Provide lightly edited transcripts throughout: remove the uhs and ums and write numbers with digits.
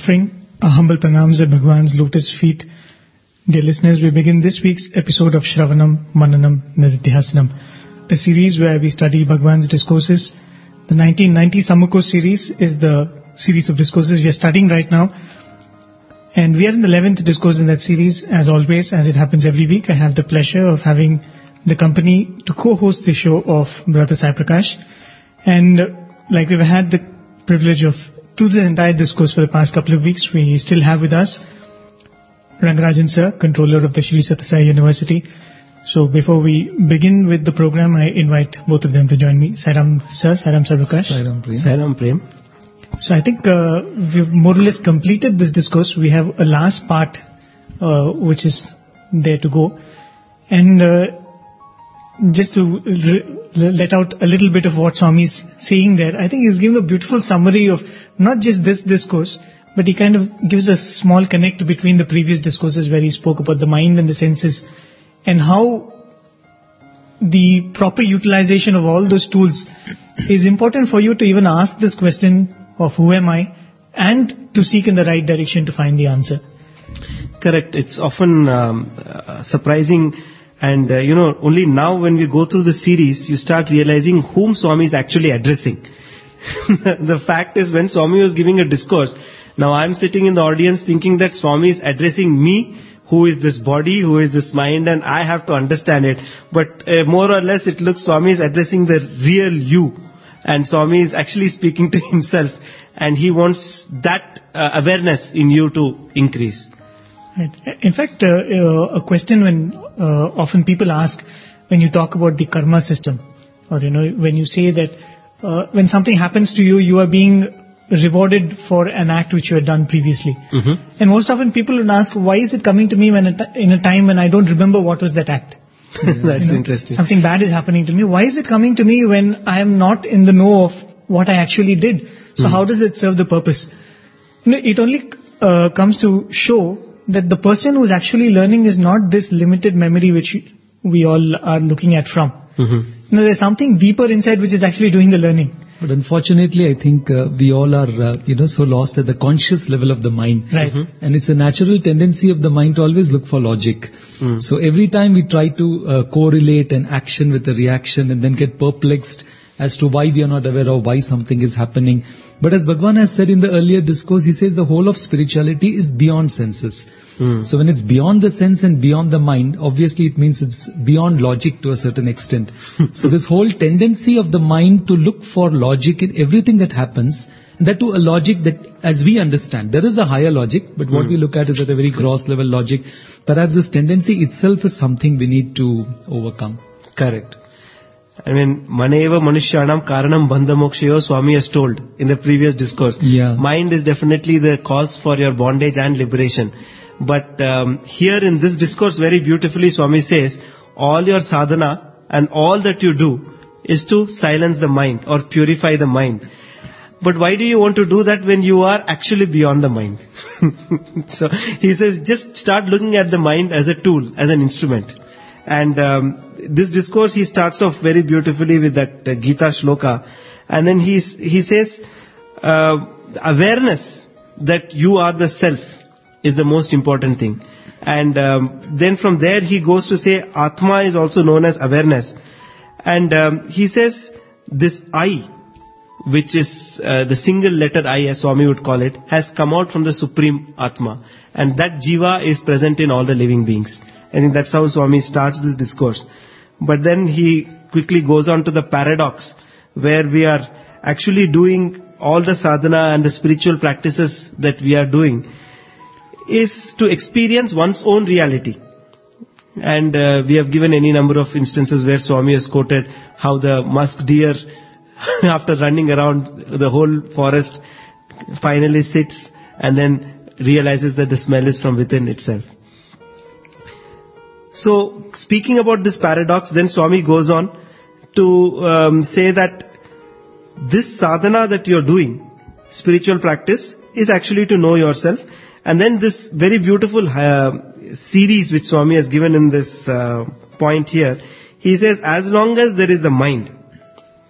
Offering our humble pranams at Bhagwan's lotus feet. Dear listeners, we begin this week's episode of Shravanam Mananam Nididhyasanam, a series where we study Bhagwan's discourses. The 1990 Sammukho series is the series of discourses we are studying right now. And we are in the 11th discourse in that series. As always, as it happens every week, I have the pleasure of having the company to co-host the show of Brother Sai Prakash. And like we've had the privilege of through the entire discourse for the past couple of weeks, we still have with us Rangarajan Sir, controller of the Sri Sathya Sai University. So before we begin with the program, I invite both of them to join me. Sairam Sir, Sairam Sai Prakash. Sairam Prem. Sairam Prem. So I think we've more or less completed this discourse. We have a last part which is there to go. And just to let out a little bit of what Swami is saying there, I think he's giving a beautiful summary of not just this discourse, but he kind of gives a small connect between the previous discourses where he spoke about the mind and the senses and how the proper utilization of all those tools is important for you to even ask this question of who am I and to seek in the right direction to find the answer. Correct. It's often surprising. And, only now when we go through the series, you start realizing whom Swami is actually addressing. The fact is, when Swami was giving a discourse, now I'm sitting in the audience thinking that Swami is addressing me, who is this body, who is this mind, and I have to understand it. But more or less it looks Swami is addressing the real you. And Swami is actually speaking to himself. And he wants that awareness in you to increase. Right. In fact, a question when often people ask when you talk about the karma system, or when you say that when something happens to you, you are being rewarded for an act which you had done previously. Mm-hmm. And most often people would ask, why is it coming to me in a time when I don't remember what was that act? That's interesting. Something bad is happening to me. Why is it coming to me when I am not in the know of what I actually did? So how does it serve the purpose? It only comes to show that the person who is actually learning is not this limited memory which we all are looking at from. Mm-hmm. There's something deeper inside which is actually doing the learning. But unfortunately, I think we all are, so lost at the conscious level of the mind. Right. Mm-hmm. And it's a natural tendency of the mind to always look for logic. Mm. So every time we try to correlate an action with a reaction and then get perplexed as to why we are not aware of why something is happening. But as Bhagwan has said in the earlier discourse, he says the whole of spirituality is beyond senses. So when it's beyond the sense and beyond the mind, obviously it means it's beyond logic to a certain extent. So this whole tendency of the mind to look for logic in everything that happens, and that to a logic that as we understand, there is a higher logic, but what we look at is at a very gross level logic. Perhaps this tendency itself is something we need to overcome. Correct. I mean, Maneva Manushyanam Karanam Bandhamokshayo, Swami has told in the previous discourse. Yeah. Mind is definitely the cause for your bondage and liberation. But here in this discourse very beautifully Swami says, all your sadhana and all that you do is to silence the mind or purify the mind. But why do you want to do that when you are actually beyond the mind? So he says, just start looking at the mind as a tool, as an instrument. And this discourse he starts off very beautifully with that Gita shloka. And then he says, awareness that you are the self is the most important thing. And then from there he goes to say Atma is also known as awareness. And he says this I, which is the single letter I as Swami would call it, has come out from the Supreme Atma. And that Jiva is present in all the living beings. I think that's how Swami starts this discourse. But then he quickly goes on to the paradox where we are actually doing all the sadhana and the spiritual practices that we are doing is to experience one's own reality. And we have given any number of instances where Swami has quoted how the musk deer, after running around the whole forest, finally sits and then realizes that the smell is from within itself. So, speaking about this paradox, then Swami goes on to say that this sadhana that you're doing, spiritual practice, is actually to know yourself. And then this very beautiful series which Swami has given in this point here, he says, as long as there is the mind,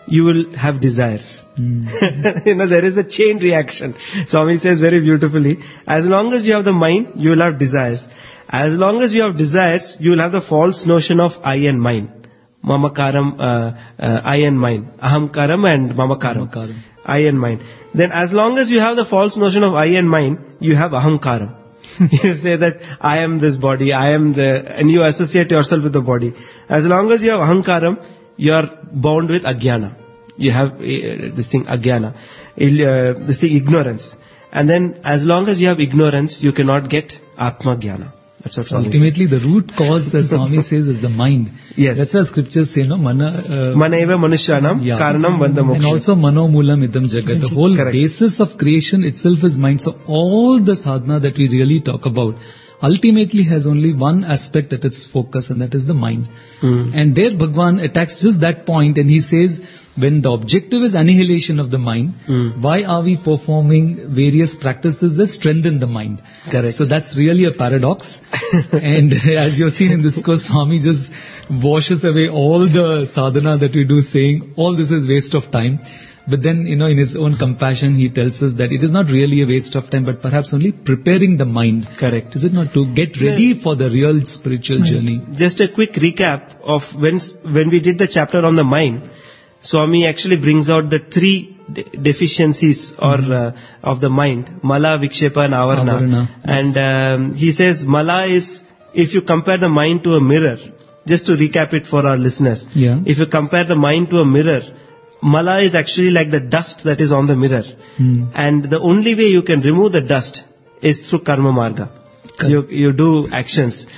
you will have desires. There is a chain reaction. Swami says very beautifully, as long as you have the mind, you will have desires. As long as you have desires, you will have the false notion of I and mine. Mamakaram, I and mine. Ahamkaram and mamakaram. I and mine. Then as long as you have the false notion of I and mine, you have ahamkaram. You say that I am this body, and you associate yourself with the body. As long as you have ahamkaram, you are bound with ajnana. You have this thing ajnana, this thing ignorance. And then as long as you have ignorance, you cannot get atma jnana. That's what Swami ultimately says. the root cause, as Swami says, is the mind. Yes. That's why scriptures say, Manaiva manushyanam karanam vanda moksha. And also mano moolam idam jagat. The whole Correct. basis of creation itself is mind. So all the sadhana that we really talk about ultimately has only one aspect at its focus, and that is the mind. And there Bhagwan attacks just that point, and he says, when the objective is annihilation of the mind, why are we performing various practices that strengthen the mind? Correct. So that's really a paradox. And as you've seen in this course, Swami just washes away all the sadhana that we do, saying all this is waste of time. But then, in his own compassion, he tells us that it is not really a waste of time, but perhaps only preparing the mind. Correct. Is it not, to get ready for the real spiritual journey? Just a quick recap of when we did the chapter on the mind. Swami actually brings out the three deficiencies of the mind: mala, vikshepa and avarana. And he says mala is, if you compare the mind to a mirror, just to recap it for our listeners, if you compare the mind to a mirror, mala is actually like the dust that is on the mirror. And the only way you can remove the dust is through karma marga. You do actions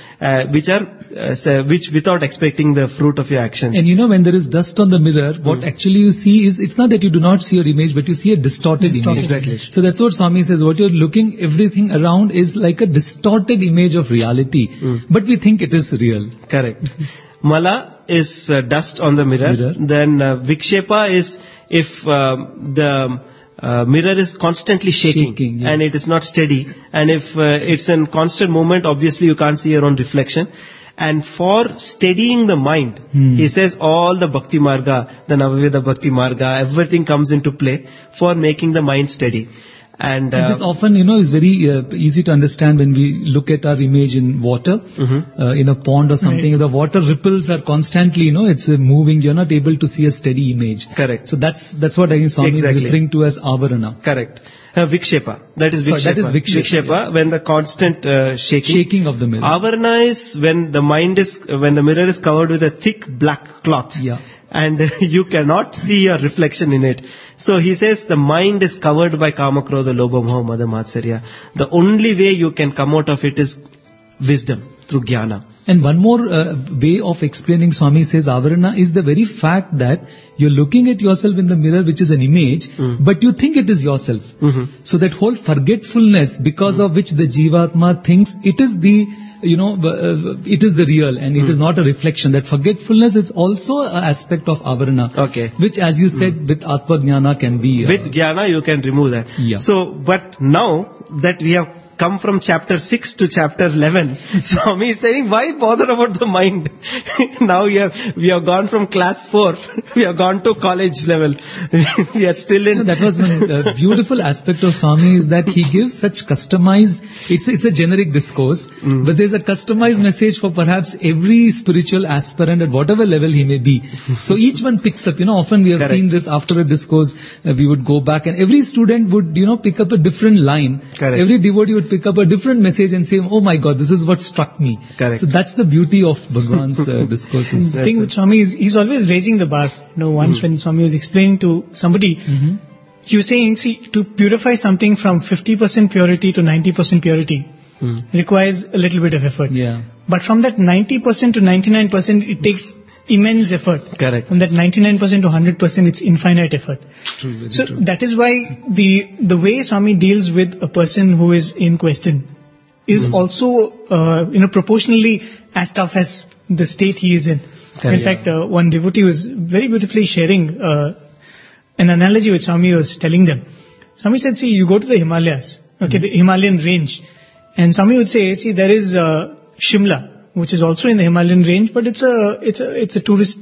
which without expecting the fruit of your actions. And when there is dust on the mirror, what actually you see is, it's not that you do not see your image, but you see a distorted image. Exactly. So that's what Swami says. What you're looking, everything around is like a distorted image of reality. But we think it is real. Correct. Mala is dust on the mirror. Then vikshepa is if the mirror is constantly shaking yes. and it is not steady, and if it's in constant movement, obviously you can't see your own reflection. And for steadying the mind, he says all the bhakti marga, the Navaveda bhakti marga, everything comes into play for making the mind steady. And this often, is very easy to understand when we look at our image in water, in a pond or something. Right. The water ripples are constantly, it's moving. You're not able to see a steady image. Correct. So that's what I think Swami is referring to as avarana. Correct. Vikshepa. That is vikshepa. That is vikshepa. When the constant shaking of the mirror. Avarana is when the mirror is covered with a thick black cloth. Yeah. And you cannot see your reflection in it. So he says the mind is covered by kama, krodha, lobha, moha, mada, matsarya. The only way you can come out of it is wisdom, through jnana. And one more way of explaining, Swami says, avarana is the very fact that you're looking at yourself in the mirror, which is an image, but you think it is yourself. So that whole forgetfulness, because of which the Jivatma thinks it is the it is the real, and it is not a reflection. That forgetfulness is also an aspect of avarana. Okay. Which, as you said, with Atma Jnana can be... with Jnana you can remove that. Yeah. So, but now that we have come from chapter 6 to chapter 11, Swami is saying, why bother about the mind? Now we have gone from class 4, we have gone to college level. We are still in... That was one beautiful aspect of Swami, is that he gives such customized, it's a generic discourse, but there's a customized message for perhaps every spiritual aspirant at whatever level he may be. So each one picks up, often we have seen this after a discourse, we would go back and every student would, pick up a different line. Correct. Every devotee would pick up a different message and say, oh my God, this is what struck me. Correct. So that's the beauty of Bhagwan's discourses. The thing with Swami is, he's always raising the bar. Once when Swami was explaining to somebody, he was saying, see, to purify something from 50% purity to 90% purity requires a little bit of effort. Yeah. But from that 90% to 99%, it takes immense effort. Correct. From that 99% to 100%, it's infinite effort. True, so true. That is why the way Swami deals with a person who is in question is also, proportionally as tough as the state he is in. Correct. In fact, one devotee was very beautifully sharing an analogy which Swami was telling them. Swami said, see, you go to the Himalayas, the Himalayan range, and Swami would say, see, there is Shimla, which is also in the Himalayan range, but it's a tourist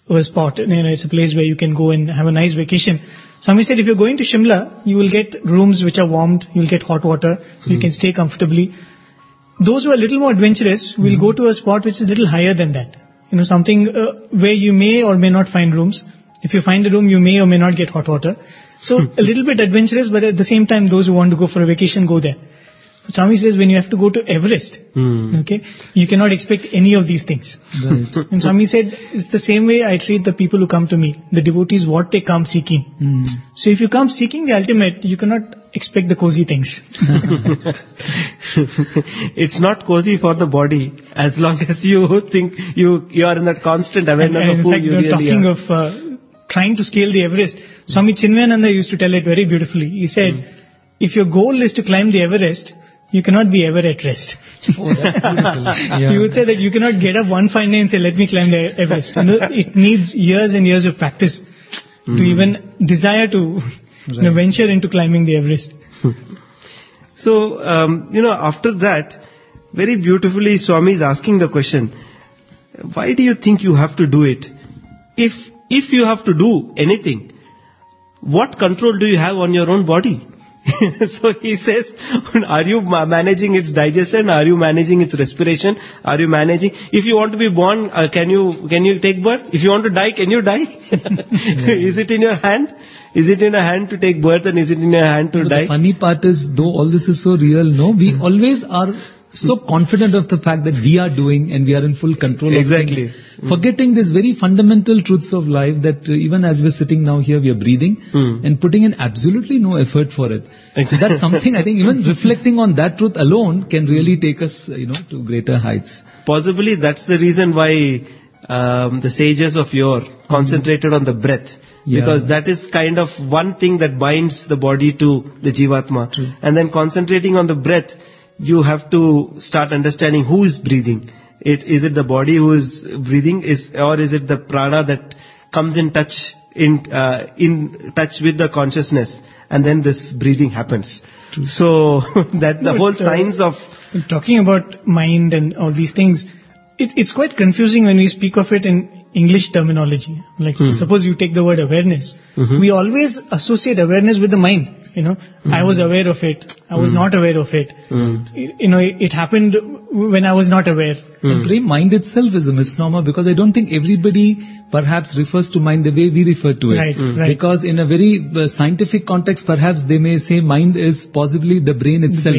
a spot. It's a place where you can go and have a nice vacation. Swami said if you're going to Shimla, you will get rooms which are warmed, you'll get hot water, you can stay comfortably. Those who are a little more adventurous will go to a spot which is a little higher than that. Something where you may or may not find rooms. If you find a room, you may or may not get hot water. So a little bit adventurous, but at the same time, those who want to go for a vacation go there. But Swami says when you have to go to Everest, you cannot expect any of these things. Right. And Swami said, it's the same way I treat the people who come to me, the devotees, what they come seeking. So if you come seeking the ultimate, you cannot expect the cozy things. It's not cozy for the body as long as you think you are in that constant awareness of in who fact, you really talking are. of trying to scale the Everest, Swami Chinmayananda used to tell it very beautifully. He said, if your goal is to climb the Everest, you cannot be ever at rest. Oh, that's beautiful. Yeah. He would say that you cannot get up one fine day and say, let me climb the Everest. It needs years and years of practice to even desire to venture into climbing the Everest. So, after that, very beautifully Swami is asking the question, why do you think you have to do it? If you have to do anything, what control do you have on your own body? So he says, are you managing its digestion? Are you managing its respiration? Are you managing? If you want to be born, can you take birth? If you want to die, can you die? Is it in your hand? Is it in your hand to take birth and is it in your hand to die? The funny part is, though all this is so real, we always are so confident of the fact that we are doing and we are in full control of things. Forgetting these very fundamental truths of life that even as we're sitting now here, we are breathing and putting in absolutely no effort for it. So that's something I think even reflecting on that truth alone can really take us, to greater heights. Possibly that's the reason why the sages of yore concentrated on the breath. Yeah. Because that is kind of one thing that binds the body to the Jivatma. True. And then concentrating on the breath, you have to start understanding who is breathing. Is it the body who is breathing, or is it the prana that comes in touch with the consciousness, and then this breathing happens. True. So that the whole science of talking about mind and all these things, it's quite confusing when we speak of it in English terminology. Like suppose you take the word awareness, we always associate awareness with the mind. I was aware of it. I was not aware of it. It happened when I was not aware. The mind itself is a misnomer because I don't think everybody perhaps refers to mind the way we refer to it. Right. Because in a very scientific context, perhaps they may say mind is possibly the brain itself.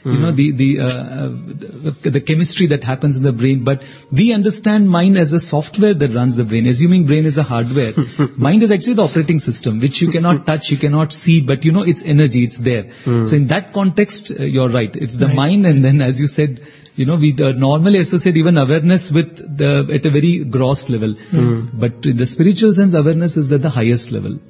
The chemistry that happens in the brain. But we understand mind as the software that runs the brain, assuming brain is a hardware. Mind is actually the operating system, which you cannot touch, you cannot see, but it's energy, it's there. So in that context, you're right. It's the mind, and then as you said, we normally associate even awareness with at a very gross level. But in the spiritual sense, awareness is at the highest level.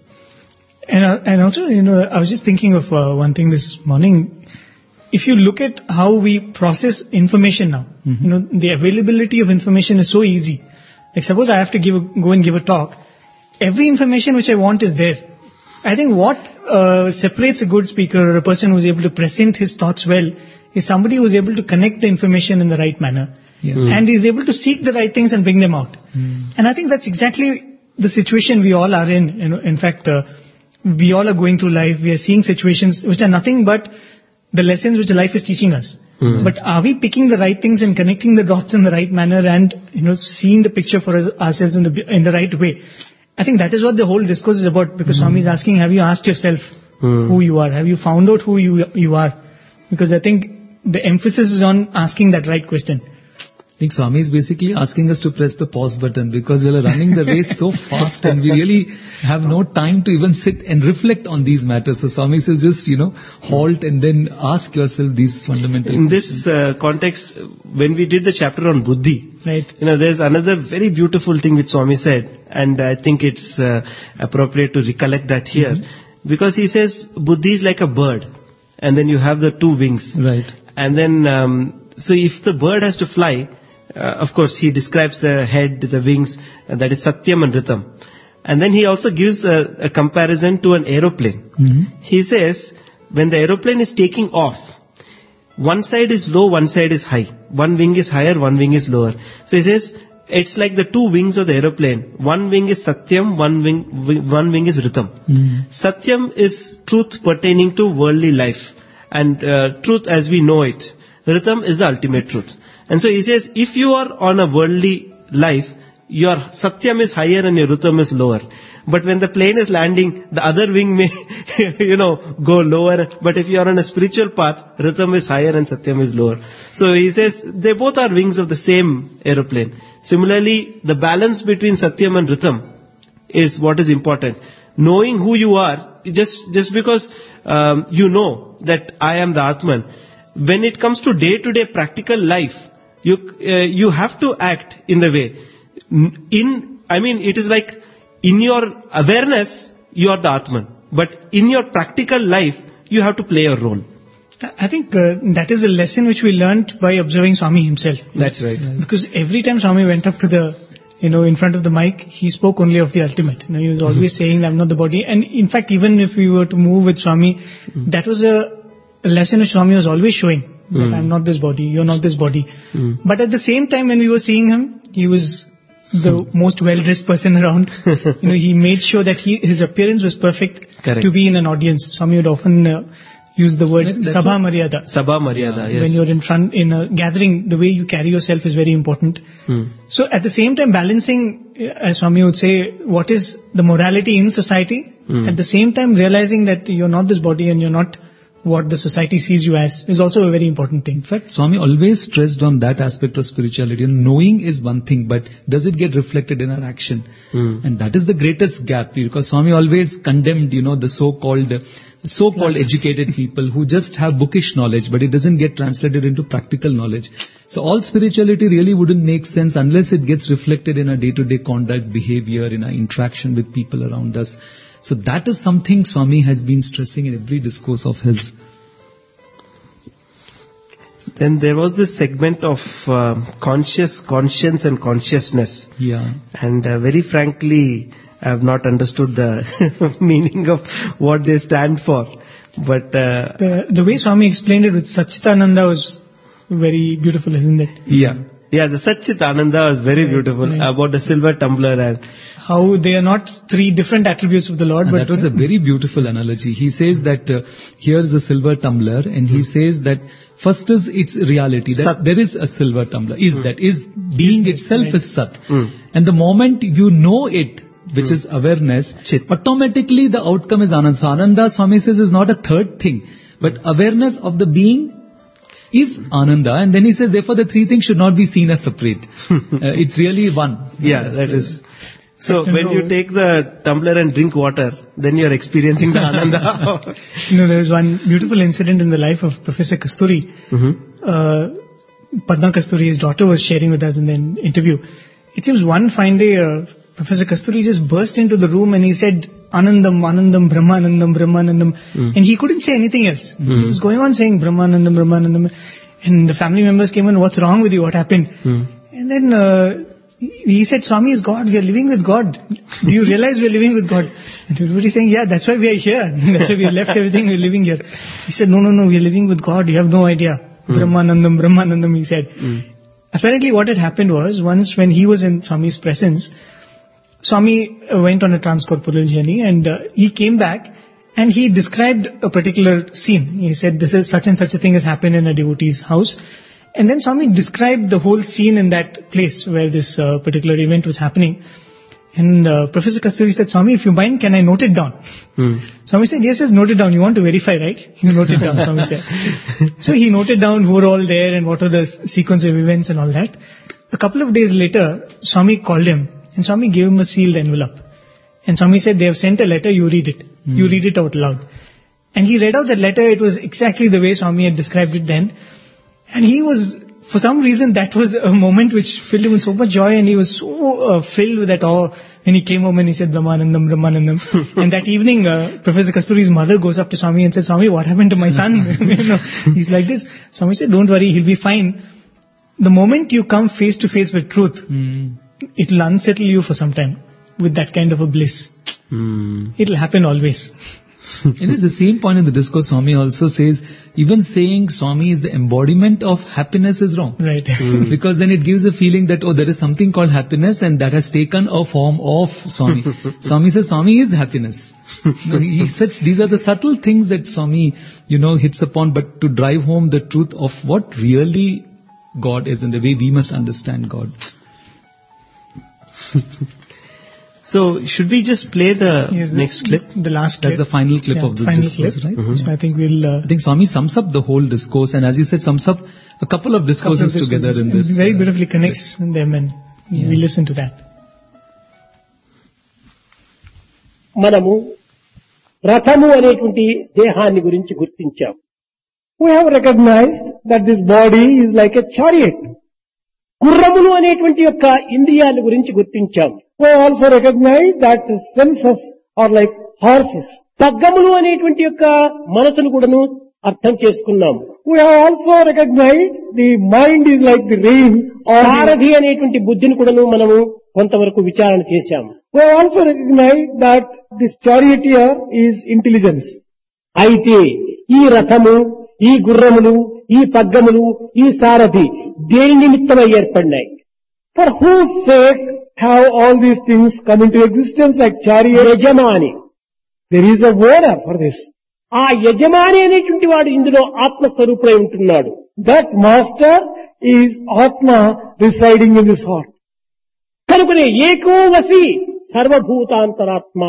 And also, I was just thinking of one thing this morning. If you look at how we process information now, the availability of information is so easy. Like suppose I have to go and give a talk. Every information which I want is there. I think what separates a good speaker or a person who is able to present his thoughts well is somebody who is able to connect the information in the right manner and is able to seek the right things and bring them out. And I think that's exactly the situation we all are in. In fact, we all are going through life. We are seeing situations which are nothing but the lessons which life is teaching us. But are we picking the right things and connecting the dots in the right manner and seeing the picture for ourselves in the right way? I think that is what the whole discourse is about, because Swami is asking, have you asked yourself who you are? Have you found out who you are? Because I think the emphasis is on asking that right question. I think Swami is basically asking us to press the pause button because we are running the race so fast and we really have no time to even sit and reflect on these matters. So Swami says just, halt and then ask yourself these fundamental questions. In this context, when we did the chapter on Buddhi, right. There's another very beautiful thing which Swami said, and I think it's appropriate to recollect that here, because he says Buddhi is like a bird, and then you have the two wings. Right. And then, so if the bird has to fly, of course, he describes the head, the wings, that is Satyam and Ritam. And then he also gives a comparison to an aeroplane. He says, when the aeroplane is taking off, one side is low, one side is high. One wing is higher, one wing is lower. So he says, it's like the two wings of the aeroplane. One wing is Satyam, one wing is Ritam. Satyam is truth pertaining to worldly life, and truth as we know it. Ritam is the ultimate truth. And so he says, if you are on a worldly life, your Satyam is higher and your Ritam is lower. But when the plane is landing, the other wing may, go lower. But if you are on a spiritual path, Ritam is higher and Satyam is lower. So he says, they both are wings of the same aeroplane. Similarly, the balance between Satyam and Ritam is what is important. Knowing who you are, just because you know that I am the Atman, when it comes to day-to-day practical life, you have to act in the way. It is like, in your awareness, you are the Atman. But in your practical life, you have to play a role. I think that is a lesson which we learnt by observing Swami himself. That's right. Because every time Swami went up to in front of the mic, he spoke only of the ultimate. He was always saying, I'm not the body. And in fact, even if we were to move with Swami, that was a lesson which Swami was always showing. That I'm not this body, you're not this body. But at the same time, when we were seeing him, he was the most well-dressed person around. He made sure that his appearance was perfect. Correct. To be in an audience. Swami would often use the word Sabha Maryada. Sabha Maryada, yes. When you're in a gathering, the way you carry yourself is very important. So at the same time, balancing, as Swami would say, what is the morality in society, at the same time realizing that you're not this body and you're not what the society sees you as, is also a very important thing. In fact, Swami always stressed on that aspect of spirituality. Knowing is one thing, but does it get reflected in our action? And that is the greatest gap, because Swami always condemned, the so-called educated people who just have bookish knowledge, but it doesn't get translated into practical knowledge. So all spirituality really wouldn't make sense unless it gets reflected in our day-to-day conduct, behavior, in our interaction with people around us. So that is something Swami has been stressing in every discourse of his. Then there was this segment of conscience and consciousness. Yeah. And very frankly, I have not understood the meaning of what they stand for. But the way Swami explained it with Satchitananda was very beautiful, isn't it? Yeah, the Satchitananda was very beautiful, right. About the silver tumbler and how they are not three different attributes of the Lord. But that was a very beautiful analogy. He says that here's a silver tumbler, and he says that first is its reality, that there is a silver tumbler. Being itself is Sat. And the moment you know it, which is awareness, automatically the outcome is Ananda. So Ananda, Swami says, is not a third thing, but awareness of the being is Ananda. And then he says, therefore the three things should not be seen as separate. It's really one. Yeah, that is. So when you take the tumbler and drink water, then you are experiencing the Ananda. There was one beautiful incident in the life of Professor Kasturi. Padma Kasturi, his daughter, was sharing with us in the interview. It seems one fine day, Professor Kasturi just burst into the room and he said, Anandam, Anandam, Brahmanandam, Brahmanandam. And he couldn't say anything else. He was going on saying Brahmanandam, Brahmanandam. And the family members came in, what's wrong with you? What happened? And then he said, Swami is God. We are living with God. Do you realize we are living with God? And everybody saying, yeah, that's why we are here. That's why we have left everything. We are living here. He said, no, we are living with God. You have no idea. Brahmanandam, Brahmanandam, he said. Apparently what had happened was, once when he was in Swami's presence, Swami went on a transcorporeal journey and he came back and he described a particular scene. He said, this is such and such a thing has happened in a devotee's house. And then Swami described the whole scene in that place where this particular event was happening. And Professor Kasturi said, Swami, if you mind, can I note it down? Swami said, yes, note it down. You want to verify, right? You note it down, Swami said. So he noted down who were all there and what were the sequence of events and all that. A couple of days later, Swami called him and Swami gave him a sealed envelope. And Swami said, they have sent a letter, you read it. You read it out loud. And he read out that letter. It was exactly the way Swami had described it then. And he was, for some reason, that was a moment which filled him with so much joy, and he was so filled with that awe when he came home and he said, Brahmanandam, Brahmanandam. And that evening, Professor Kasturi's mother goes up to Swami and said, Swami, what happened to my son? He's like this. Swami said, don't worry, he'll be fine. The moment you come face to face with truth, it'll unsettle you for some time with that kind of a bliss. It'll happen always. And it's the same point in the discourse. Swami also says, even saying Swami is the embodiment of happiness is wrong. Right. Because then it gives a feeling that, oh, there is something called happiness and that has taken a form of Swami. Swami says Swami is happiness. These are the subtle things that Swami, hits upon, but to drive home the truth of what really God is and the way we must understand God. So, should we just play the next clip? The last clip. That's the final clip of this discourse, clip. right? Mm-hmm. So I think I think Swami sums up the whole discourse, and as you said, sums up a couple of discourses together in this. Very beautifully connects them, and we listen to that. మనము రథము అనేటువంటి దేహాన్ని గురించి గుర్తించాం. We have recognized that this body is like a chariot. గుర్రములు అనేటువంటి యొక్క ఇంద్రియాల గురించి గుర్తించాం. We also recognize that the senses are like horses. పగ్గములు అనేటువంటి యొక్క మనసును కూడాను అర్థం చేసుకున్నాం. We have also recognized the mind is like the rein. సారథి అనేటువంటి బుద్ధిని కూడాను మనము కొంతవరకు విచారణ చేశాము. We have also recognized that this charioteer is intelligence. అయితే ఈ రథము, ఈ గుర్రములు, ఈ పగ్గములు, ఈ సారథి దేని నిమిత్తమై ఏర్పడినాయి? For whose sake have all these things come into existence like chariot? యజమాని. There is a owner for this. ఆ యజమాని అనేటువంటి వాడు ఇందులో ఆత్మస్వరూపుడై ఉంటున్నాడు. That master is Atma residing in this heart. కనుకనే ఏకోవసి సర్వభూతాంతరాత్మ.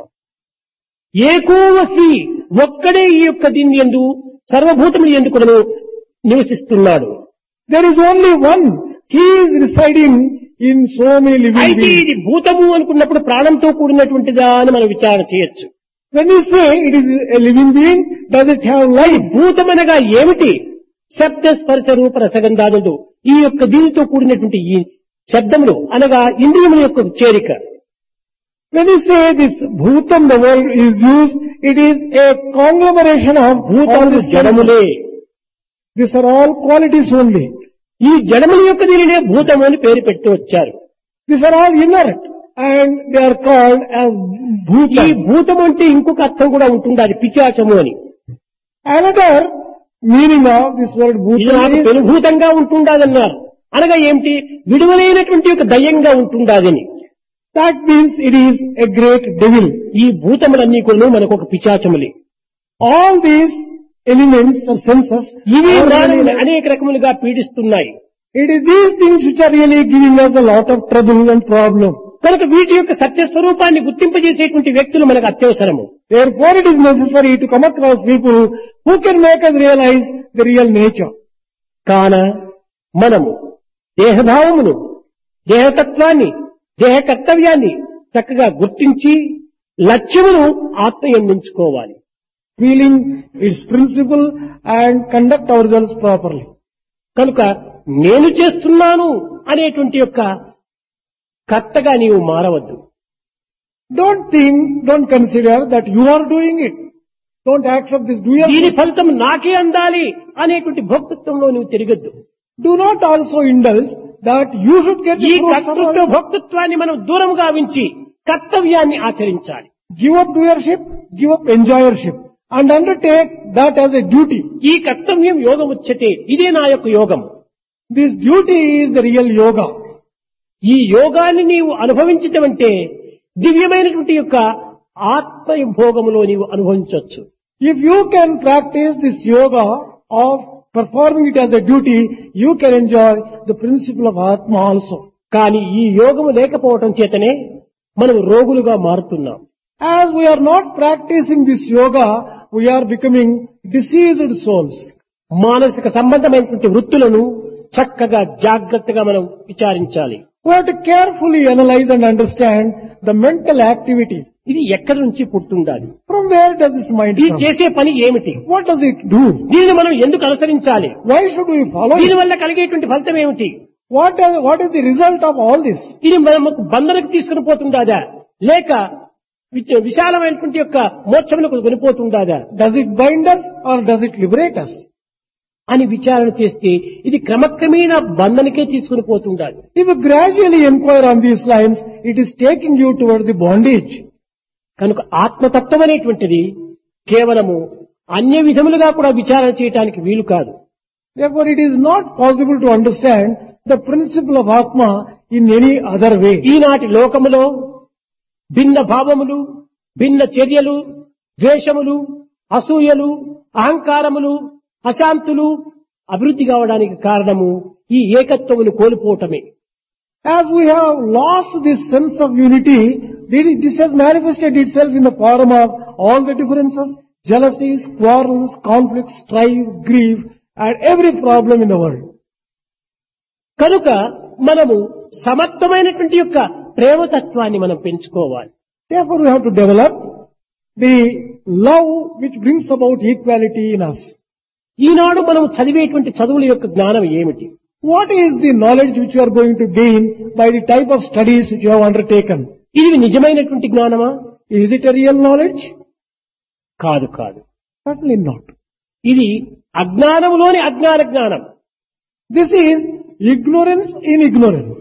ఏకోవసి ఒక్కడే ఈ యొక్క దీని యందు సర్వభూతములు యందు కూడా నివసిస్తున్నాడు. There is only one. He is residing in so many living beings. అయితే ఇది భూతము అనుకున్నప్పుడు ప్రాణంతో కూడినటువంటిదా అని మనం విచారణ చేయొచ్చు. When you say it is a living being, does it have life? భూతమనగా ఏమిటి? శబ్ద స్పర్శ రూప రసగంధాదులు ఈ యొక్క దీనితో కూడినటువంటి ఈ శబ్దములు అనగా ఇంద్రియముల యొక్క చేరిక. When you say this bhutam, the word is used, it is a conglomeration of bhutalu jadamule. These are all qualities only. ఈ జడముల యొక్క దీనినే భూతము అని పేరు పెడుతూ వచ్చారు. These are all inert and they are called as bhuta. ఈ భూతం అంటే ఇంకొక అర్థం కూడా ఉంటుంది, అది పిశాచము అని. Another meaning of this word bhuta is పెనుభూతంగా ఉంటుండాదన్నారు. అనగా ఏమిటి? విడువలైనటువంటి ఒక దయ్యంగా ఉంటుండాదని. That means it is a great devil. ఈ భూతములన్నీ కూడా మనకు ఒక పిశాచములే. All these elements or senses ఇవి అనేక రకములుగా పీడిస్తున్నాయి. It is these things which are really giving us a lot of trouble and problem. కనుక వీటి యొక్క సత్యస్వరూపాన్ని గుర్తింపజేసేటువంటి వ్యక్తులు మనకు అత్యవసరము. Therefore it is necessary to come across people who can make us realize the real nature. కాన మనము దేహభావమును, దేహతత్వాన్ని, దేహ కర్తవ్యాన్ని చక్కగా గుర్తించి లక్ష్యమును ఆత్మయందుంచుకోవాలి. Feeling its principle and conduct ourselves properly. కనుక నేను చేస్తున్నాను అనేటువంటి యొక్క కర్తగా నీవు మారవద్దు. Don't consider that you are doing it. Don't accept this doer. దీని ఫలితం నాకే అందాలి అనేటువంటి భక్తిత్వంలో నువ్వు తిరగద్దు. Do not also indulge that you should get ఈ కర్తృత్వ భక్తిత్వాన్ని మనం దూరంగా ఉంచి కర్తవ్యాన్ని ఆచరించాలి. Give up doership, give up enjoyership and undertake that as a duty. ఈ కర్తవ్యం యోగం ఉచ్యతే. ఇదే నా యొక్క యోగం. This duty is the real yoga. ఈ యోగాన్ని నీవు అనుభవించటమంటే దివ్యమైనటువంటి యొక్క ఆత్మభోగములో నీవు అనుభవించవచ్చు. If you can practice this yoga of performing it as a duty, you can enjoy the principle of Atma also. కానీ ఈ యోగము లేకపోవటం చేతనే మనం రోగులుగా మారుతున్నాం. As we are not practicing this yoga, we are becoming diseased souls. మానసిక సంబంధమైనటువంటి వృత్తులను చక్కగా జాగ్రత్తగా మనం విచారించాలి. We have to carefully analyze and understand the mental activity. ఇది ఎక్కడి నుంచి పుడుతుండాలి? From where does this mind come? ఇది చేసే పని ఏమిటి? What does it do? దీనిని మనం ఎందుకు అనుసరించాలి? Why should we follow it? దీని వల్ల కలిగేటువంటి ఫలితం ఏమిటి? What is the result of all this? ఇది మనకు బంధనకు తీసుకుని పోతుండాదా లేక విశాలమైనటువంటి యొక్క మోక్షమునకు కొనిపోతుండాదా? Does it bind us or does it liberate us? అని విచారణ చేస్తే ఇది క్రమక్రమేణా బంధనకే తీసుకుని పోతుండాలి. If you gradually inquire on these lines, it is taking you towards the bondage. కనుక ఆత్మతత్వం అనేటువంటిది కేవలము అన్య విధములుగా కూడా విచారణ చేయడానికి వీలు కాదు. Therefore, it is not possible to understand the principle of Atma in any other way. ఈనాటి లోకములో భిన్న భావములు, భిన్న చర్యలు, ద్వేషములు, అసూయలు, అహంకారములు, అశాంతులు అభివృద్ధి కావడానికి కారణము ఈ ఏకత్వమును కోల్పోవటమే. As we have lost this sense of unity, this has manifested itself in the form of all the differences, jealousies, quarrels, conflicts, strife, grief, and every problem in the world. కనుక మనము సమత్వమైనటువంటి యొక్క ప్రేమతత్వాన్ని మనం పెంచుకోవాలి. Therefore, we have to develop the love which brings about equality in us. ఈనాడు మనం చదివేటువంటి చదువుల యొక్క జ్ఞానం ఏమిటి? What is the knowledge which you are going to gain by the type of studies which you have undertaken? ఇది నిజమైనటువంటి జ్ఞానమా? Is it a real knowledge? కాదు కాదు. Certainly not. ఇది అజ్ఞానములోని అజ్ఞాన జ్ఞానం. This is ignorance in ignorance.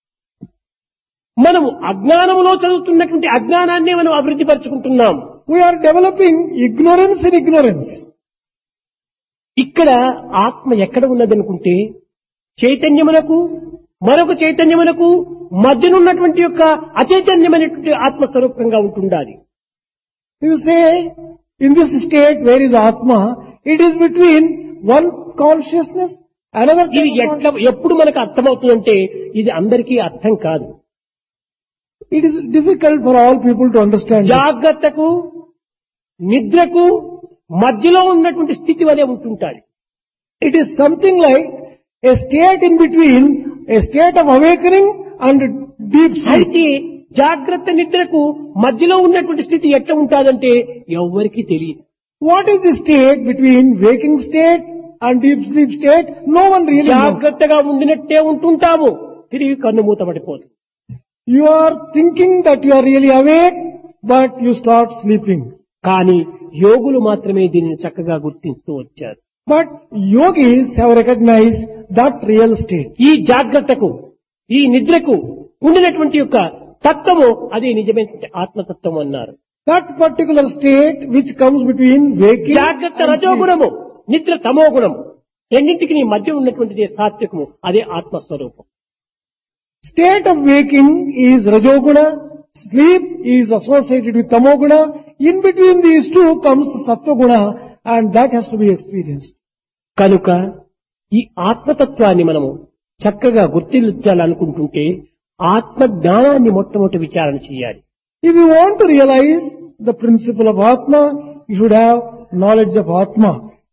మనము అజ్ఞానములో చదువుతున్నటువంటి అజ్ఞానాన్ని మనం అభివృద్ధి పరుచుకుంటున్నాం. We are developing ignorance in ignorance. ఇక్కడ ఆత్మ ఎక్కడ ఉన్నదనుకుంటే చైతన్యమునకు మరొక చైతన్యమునకు మధ్యనున్నటువంటి యొక్క అచైతన్యమైనటువంటి ఆత్మస్వరూపంగా ఉంటుండాలి. You say, in this state, where is Atma? It is between one consciousness, another ఇది ఎప్పుడు మనకు అర్థమవుతుందంటే ఇది అందరికీ అర్థం కాదు. It is difficult for all people to understand. జాగ్రత్తకు నిద్రకు మధ్యలో ఉన్నటువంటి స్థితి వలె ఉంటుంటాడు. It is something like a state in between, a state of awakening and deep sleep. అయితే జాగ్రత్త నిద్రకు మధ్యలో ఉన్నటువంటి స్థితి ఎట్లా ఉంటాదంటే ఎవ్వరికీ తెలియదు. What is the state between waking state and deep sleep state? No one really knows. జాగ్రత్తగా ఉండినట్టే ఉంటుంటాము, తిరిగి కన్ను మూతపడిపోతుంది. You are thinking that you are really awake, but you start sleeping. కానీ యోగులు మాత్రమే దీనిని చక్కగా గుర్తిస్తూ వచ్చారు. But yogis have recognized that real state. ఈ జాగ్రత్తకు ఈ నిద్రకు ఉండినటువంటి యొక్క తత్వము అదే నిజమైన ఆత్మతత్వం అన్నారు. That particular state which comes between waking జాగ్రత్త and sleep. రజోగుణము, నిద్ర తమో గుణము, రెండింటికి నీ మధ్య ఉన్నటువంటిదే సాత్వికము, అదే ఆత్మస్వరూపం. State of waking is Rajoguna, sleep is associated with Tamoguna, in between these two comes Sattva-guna, and that has to be experienced. కనుక ఈ ఆత్మతత్వాన్ని మనము చక్కగా గుర్తించాలనుకుంటుంటే ఆత్మ జ్ఞానాన్ని మొట్టమొదటి విచారణ చేయాలి. If you want to realize the principle of Atma, you should have knowledge of Atma.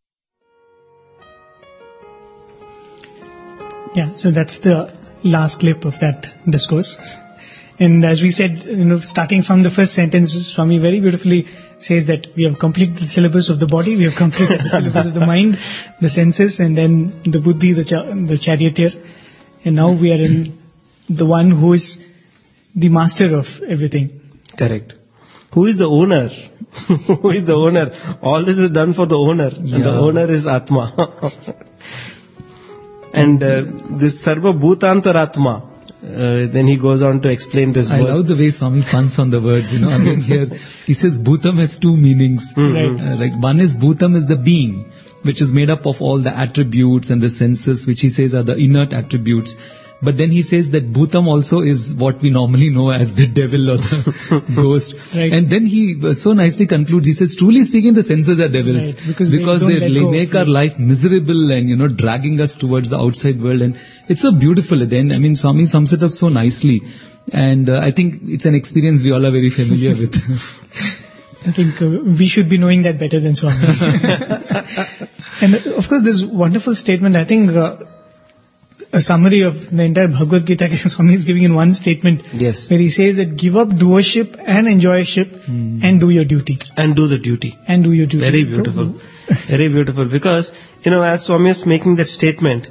Yeah, so that's the last clip of that discourse. And as we said, starting from the first sentence, Swami very beautifully says that we have completed the syllabus of the body, we have completed the syllabus of the mind, the senses, and then the buddhi, the charioteer. And now we are in the one who is the master of everything. Correct. Who is the owner? Who is the owner? All this is done for the owner. Yeah. And the owner is Atma. And this Sarva Bhutantaratma, then he goes on to explain this I word. love the way Swami puns on the words, and then here he says Bhutam has two meanings. Right. Like one is Bhutam is the being, which is made up of all the attributes and the senses, which he says are the inert attributes. But then he says that Bhutam also is what we normally know as the devil or the ghost. Right. And then he so nicely concludes, he says, truly speaking, the senses are devils. Right. Because they they make our life miserable and, dragging us towards the outside world. And it's so beautiful. Then, Swami sums it up so nicely. And I think it's an experience we all are very familiar with. I think we should be knowing that better than Swami. And of course, this wonderful statement, I think a summary of the entire Bhagavad Gita Swami is giving in one statement. Yes. Where he says that give up doership and enjoyership and do your duty. And do the duty. And do your duty. Very beautiful. Very beautiful. Because, as Swami is making that statement,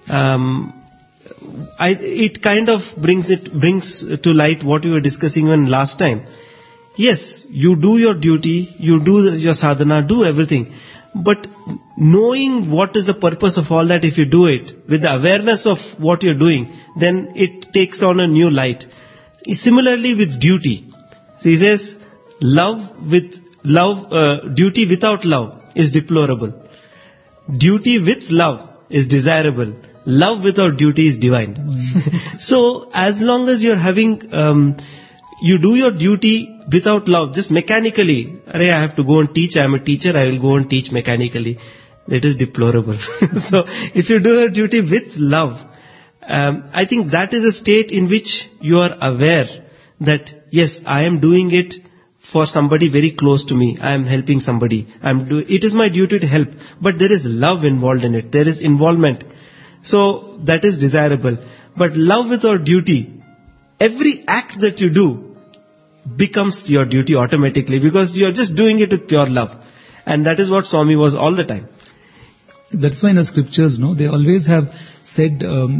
it kind of brings to light what we were discussing even last time. Yes, you do your duty, you do your sadhana, do everything. But knowing what is the purpose of all that, if you do it with the awareness of what you're doing, then it takes on a new light. Similarly with duty. So he says, love with duty without love is deplorable. Duty with love is desirable. Love without duty is divine. So as long as you're having, you do your duty without love, just mechanically, I have to go and teach, I'm a teacher, I will go and teach mechanically. That is deplorable. So if you do your duty with love, I think that is a state in which you are aware that yes, I am doing it for somebody very close to me. I am helping somebody. It is my duty to help, but there is love involved in it. There is involvement. So that is desirable. But love without duty, every act that you do becomes your duty automatically because you are just doing it with pure love. And that is what Swami was all the time. That's why in the scriptures, no, they always have said,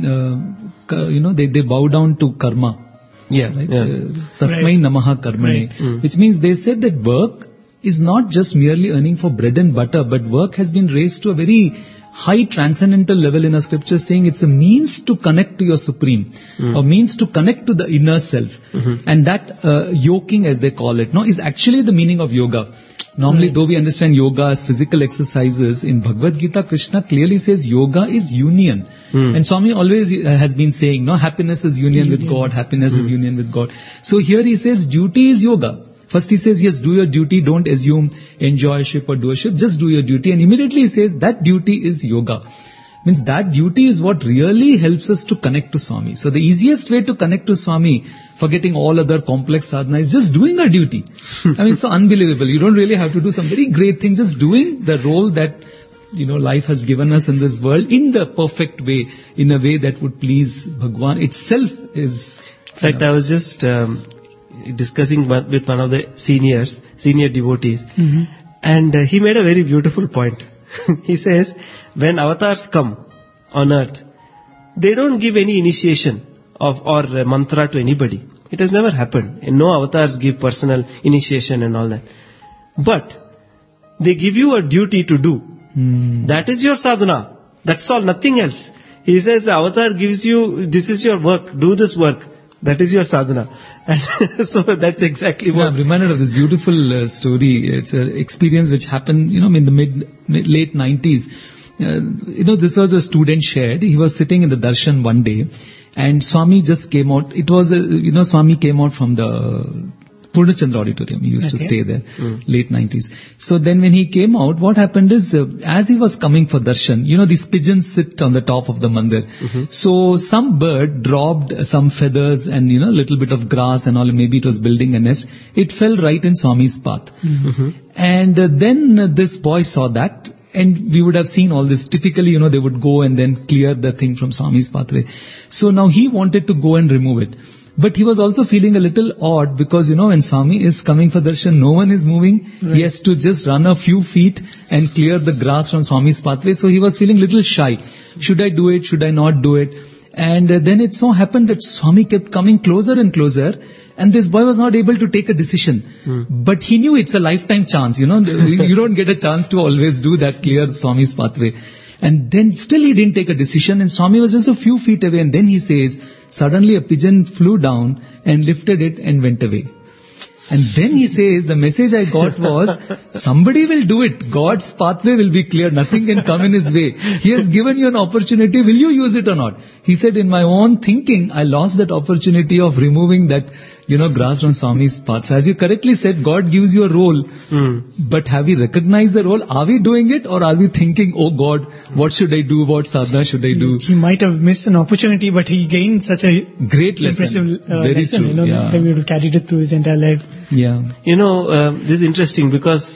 they bow down to karma. Yeah. Right? Yeah. Tasmai namaha karmane. Right. Which means they said that work is not just merely earning for bread and butter, but work has been raised to a very high transcendental level in our scripture, saying it's a means to connect to your supreme, a means to connect to the inner self. And that yoking, as they call it, no, is actually the meaning of yoga. Normally, though we understand yoga as physical exercises, in Bhagavad Gita, Krishna clearly says yoga is union. And Swami always has been saying, no, happiness is union with God, happiness is union with God. So here he says duty is yoga. First he says, yes, do your duty, don't assume enjoyship or doership, just do your duty. And immediately he says that duty is yoga. Means that duty is what really helps us to connect to Swami. So the easiest way to connect to Swami, forgetting all other complex sadhana, is just doing our duty. I mean, it's so unbelievable. You don't really have to do some very great thing, just doing the role that, life has given us in this world in the perfect way, in a way that would please Bhagwan itself is... In fact, I was just discussing with one of the senior devotees, and he made a very beautiful point. He says, when avatars come on earth, they don't give any initiation or mantra to anybody. It has never happened. And no avatars give personal initiation and all that. But they give you a duty to do. That is your sadhana. That's all, nothing else. He says the avatar gives you, this is your work, do this work. That is your sadhana. And so that's exactly what... I'm reminded of this beautiful story. It's an experience which happened, in the late 90s. This was a student shared. He was sitting in the darshan one day and Swami just came out. It was, Swami came out from the Purnachandra auditorium. He used to stay there, late 90s. So then when he came out, what happened is, as he was coming for darshan, these pigeons sit on the top of the mandir. So some bird dropped some feathers and, a little bit of grass and all, maybe it was building a nest. It fell right in Swami's path. And then this boy saw that. And we would have seen all this. Typically, they would go and then clear the thing from Swami's pathway. So now he wanted to go and remove it. But he was also feeling a little odd because, when Swami is coming for darshan, no one is moving. Right. He has to just run a few feet and clear the grass from Swami's pathway. So he was feeling a little shy. Should I do it? Should I not do it? And then it so happened that Swami kept coming closer and closer. And this boy was not able to take a decision. But he knew it's a lifetime chance, you don't get a chance to always do that, clear Swami's pathway. And then still he didn't take a decision and Swami was just a few feet away and then he says, suddenly a pigeon flew down and lifted it and went away. And then he says, the message I got was, somebody will do it. God's pathway will be clear. Nothing can come in his way. He has given you an opportunity. Will you use it or not? He said, in my own thinking, I lost that opportunity of removing that, grass from Swami's path. So as you correctly said, God gives you a role. But have we recognized the role? Are we doing it or are we thinking, oh God, what should I do? What sadhana should I do? He might have missed an opportunity, but he gained such a great impressive lesson. Very lesson, true. that he would have carried it through his entire life. Yeah. This is interesting because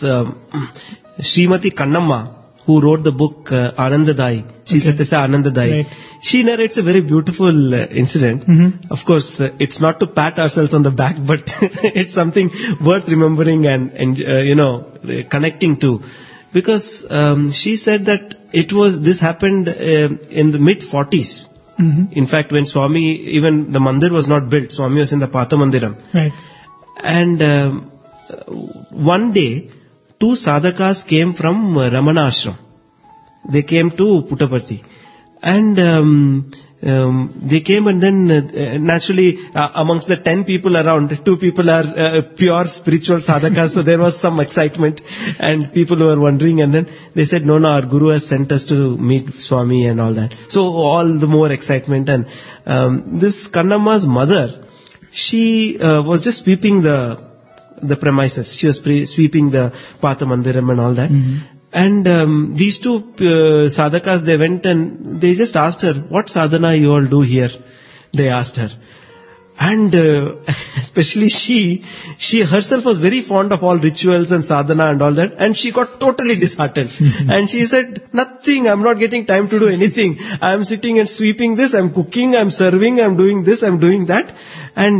Srimati Kannamma, who wrote the book Anandadai, Sri Satyasa Anandadai, she narrates a very beautiful incident. Of course, it's not to pat ourselves on the back, but it's something worth remembering and connecting to. Because she said that this happened in the mid-40s. In fact, when Swami, even the mandir was not built, Swami was in the Patha Mandiram. Right. And one day, 2 sadhakas came from Ramana Ashram. They came to Puttaparthi. And they came, and then naturally amongst the 10 people around, 2 people are pure spiritual sadhakas, so there was some excitement and people were wondering, and then they said, no, our Guru has sent us to meet Swami and all that. So all the more excitement. And this Kannamma's mother, she was just sweeping the premises. She was sweeping the Patha Mandiram and all that. And these 2 sadhakas, they went and they just asked her, what sadhana you all do here? They asked her. And especially she herself was very fond of all rituals and sadhana and all that, and she got totally disheartened. And she said, nothing, I'm not getting time to do anything. I'm sitting and sweeping this, I'm cooking, I'm serving, I'm doing this, I'm doing that. And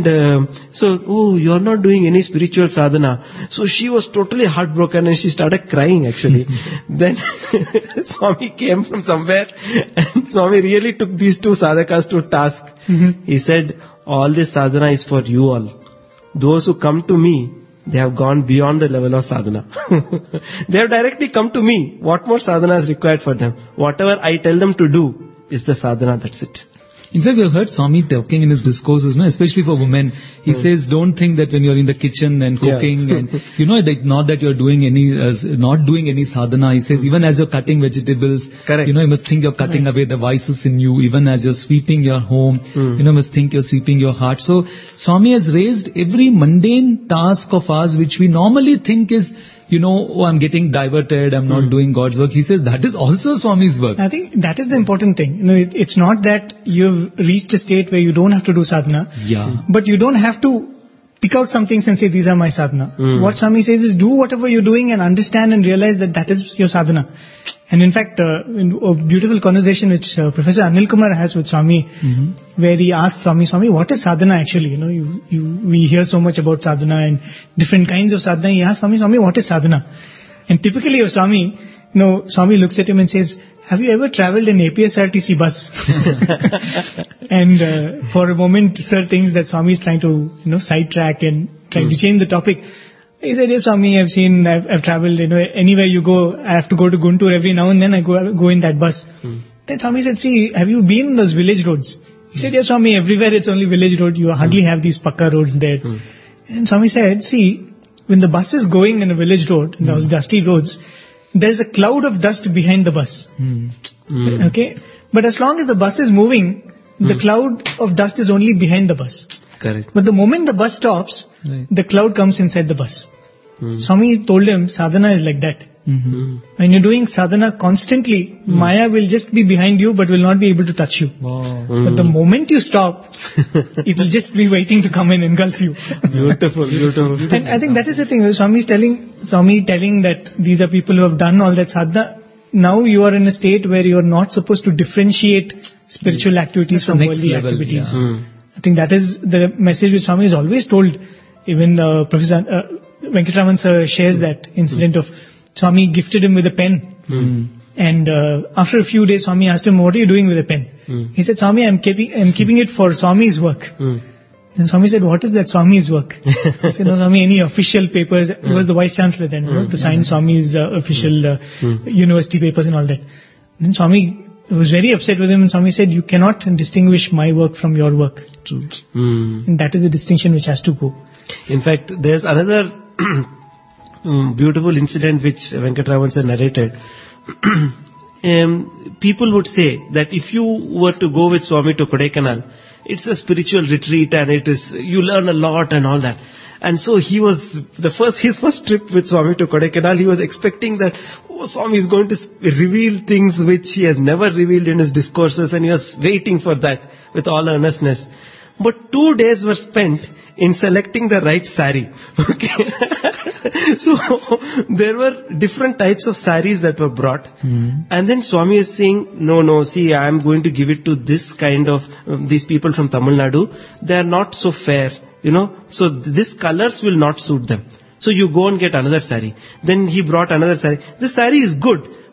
so, you're not doing any spiritual sadhana. So she was totally heartbroken and she started crying actually. Then Swami came from somewhere and Swami really took these 2 sadhakas to task. He said, all this sadhana is for you all. Those who come to me, they have gone beyond the level of sadhana. They have directly come to me. What more sadhana is required for them? Whatever I tell them to do is the sadhana, that's it. In fact, we've heard Swami talking in his discourses, especially for women. He says, don't think that when you're in the kitchen and cooking and, that not that you're doing not doing any sadhana. He says, even as you're cutting vegetables, correct, you must think you're cutting away the vices in you. Even as you're sweeping your home, you must think you're sweeping your heart. So, Swami has raised every mundane task of ours, which we normally think is, I'm getting diverted, I'm not doing God's work. He says that is also Swami's work. I think that is the important thing. It's not that you've reached a state where you don't have to do sadhana. Yeah. But you don't have to pick out some things and say, these are my sadhana. What Swami says is, do whatever you're doing and understand and realize that is your sadhana. And in fact, in a beautiful conversation which Professor Anil Kumar has with Swami, where he asks Swami, what is sadhana actually? We hear so much about sadhana and different kinds of sadhana. He asks Swami, what is sadhana? And typically of Swami, Swami looks at him and says, have you ever traveled in APSRTC bus? And for a moment, sir thinks that Swami is trying to, sidetrack and trying to change the topic. He said, yes, Swami, I've traveled, anywhere you go, I have to go to Guntur every now and then, I go in that bus. Then Swami said, see, have you been in those village roads? He said, yes, Swami, everywhere it's only village road, you hardly have these pakka roads there. And Swami said, see, when the bus is going in a village road, in those dusty roads, there's a cloud of dust behind the bus. Okay? But as long as the bus is moving, the cloud of dust is only behind the bus. Correct. But the moment the bus stops, the cloud comes inside the bus. Swami told him, sadhana is like that. When you're doing sadhana constantly, Maya will just be behind you but will not be able to touch you. Wow. But the moment you stop, it will just be waiting to come and engulf you. Beautiful. And I think that is the thing. Swami telling that these are people who have done all that sadhana. Now you are in a state where you are not supposed to differentiate spiritual activities from worldly activities. I think that is the message which Swami has always told. Even Professor Venkataraman sir shares that incident of Swami gifted him with a pen. And after a few days, Swami asked him, what are you doing with a pen? He said, Swami, I'm keeping it for Swami's work. Then Swami said, what is that Swami's work? He said, no, Swami, any official papers. He was the Vice Chancellor then, to sign Swami's official university papers and all that. Then Swami was very upset with him, and Swami said, you cannot distinguish my work from your work. True. And that is the distinction which has to go. In fact, there's another beautiful incident which Venkataraman sir narrated. People would say that if you were to go with Swami to Kodaikanal, it's a spiritual retreat and you learn a lot and all that. And so his first trip with Swami to Kodaikanal, he was expecting that, Swami is going to reveal things which he has never revealed in his discourses, and he was waiting for that with all earnestness. But 2 days were spent in selecting the right sari. Okay. So there were different types of saris that were brought. And then Swami is saying, no, see, I am going to give it to this kind of, these people from Tamil Nadu. They are not so fair, so these colors will not suit them. So you go and get another sari. Then he brought another sari. The sari is good,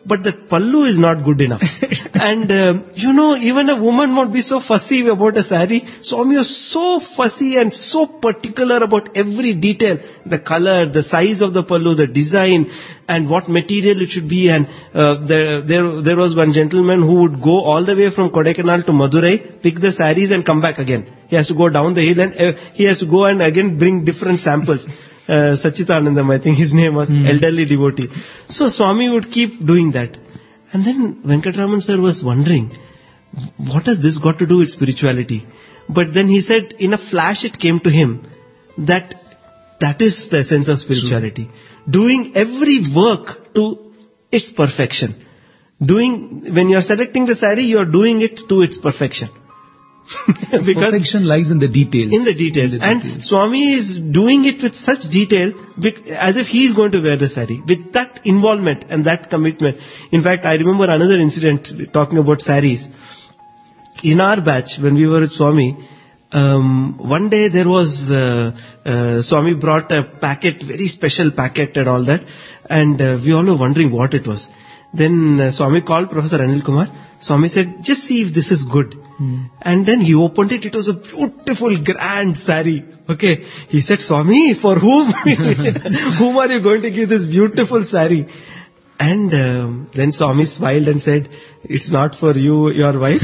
but that pallu is not good enough. And, even a woman won't be so fussy about a sari. Swami was so fussy and so particular about every detail. The color, the size of the pallu, the design, and what material it should be. And there was one gentleman who would go all the way from Kodaikanal to Madurai, pick the saris and come back again. He has to go down the hill and he has to go and again bring different samples. Sachitanandam, I think his name was, elderly devotee. So Swami would keep doing that. And then Venkatraman sir was wondering, what has this got to do with spirituality? But then he said, in a flash it came to him that is the essence of spirituality. Doing every work to its perfection. When you are selecting the sari, you are doing it to its perfection. Because perfection lies in the details. In the details. And Swami is doing it with such detail, as if he is going to wear the sari, with that involvement and that commitment. In fact, I remember another incident talking about saris. In our batch, when we were with Swami, one day there was, Swami brought a packet, very special packet and all that, and we all were wondering what it was. Then Swami called Professor Anil Kumar. Swami said, just see if this is good. And then he opened it. It was a beautiful, grand sari. Okay. He said, Swami, for whom? Whom are you going to give this beautiful sari? And then Swami smiled and said, it's not for you, your wife.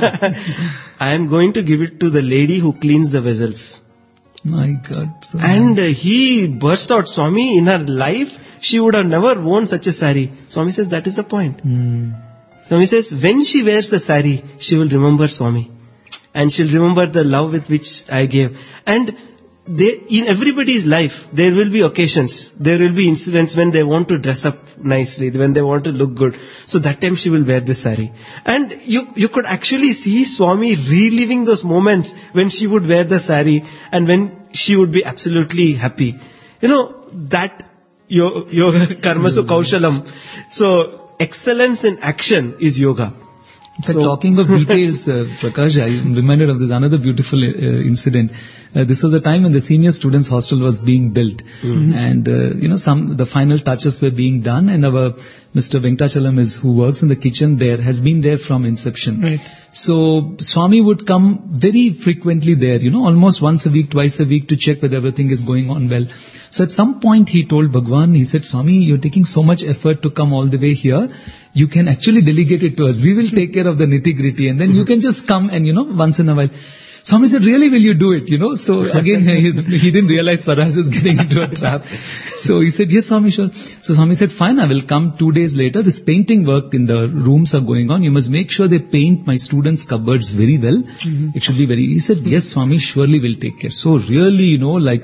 I am going to give it to the lady who cleans the vessels. My God. And he burst out, Swami, in her life, she would have never worn such a sari. Swami says, that is the point. Swami says, when she wears the sari, she will remember Swami. And she'll remember the love with which I gave. And in everybody's life, there will be occasions, there will be incidents when they want to dress up nicely, when they want to look good. So that time she will wear the sari. And you could actually see Swami reliving those moments when she would wear the sari and when she would be absolutely happy. That yoga karmasu kaushalam. So excellence in action is yoga. So, talking of details, Prakash, I am reminded of this another beautiful incident. This was a time when the senior students hostel was being built, and the final touches were being done, and our Mr. Venkatachalam who works in the kitchen there has been there from inception. Right. So Swami would come very frequently there, almost once a week, twice a week to check whether everything is going on well. So at some point he told Bhagwan, he said, Swami, you're taking so much effort to come all the way here. You can actually delegate it to us. We will take care of the nitty-gritty and then you can just come and, once in a while. Swami said, really, will you do it? So again, he didn't realize Faraz is getting into a trap. So he said, yes, Swami, sure. So Swami said, fine, I will come 2 days later. This painting work in the rooms are going on. You must make sure they paint my students' cupboards very well. It should be he said, yes, Swami, surely will take care. So really,